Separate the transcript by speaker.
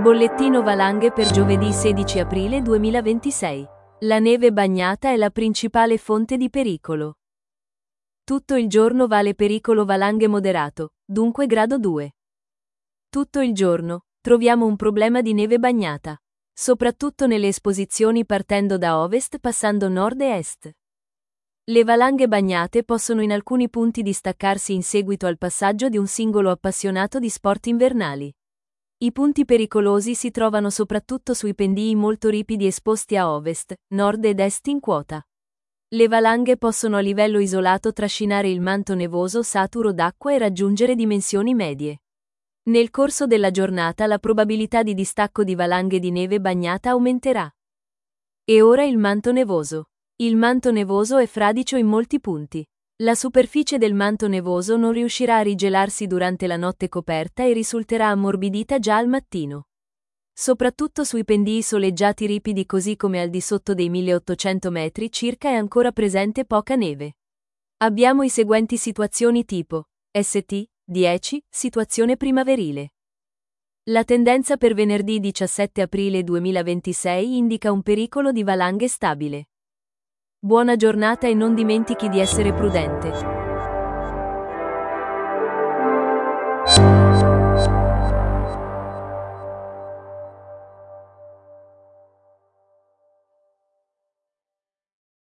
Speaker 1: Bollettino valanghe per giovedì 16 aprile 2026. La neve bagnata è la principale fonte di pericolo. Tutto il giorno vale pericolo valanghe moderato, dunque grado 2. Tutto il giorno troviamo un problema di neve bagnata, soprattutto nelle esposizioni partendo da ovest passando nord e est. Le valanghe bagnate possono in alcuni punti distaccarsi in seguito al passaggio di un singolo appassionato di sport invernali. I punti pericolosi si trovano soprattutto sui pendii molto ripidi esposti a ovest, nord ed est in quota. Le valanghe possono a livello isolato trascinare il manto nevoso saturo d'acqua e raggiungere dimensioni medie. Nel corso della giornata la probabilità di distacco di valanghe di neve bagnata aumenterà. E ora il manto nevoso. Il manto nevoso è fradicio in molti punti. La superficie del manto nevoso non riuscirà a rigelarsi durante la notte coperta e risulterà ammorbidita già al mattino. Soprattutto sui pendii soleggiati ripidi così come al di sotto dei 1800 metri circa è ancora presente poca neve. Abbiamo i seguenti situazioni tipo ST 10, situazione primaverile. La tendenza per venerdì 17 aprile 2026 indica un pericolo di valanghe stabile. Buona giornata e non dimentichi di essere prudente.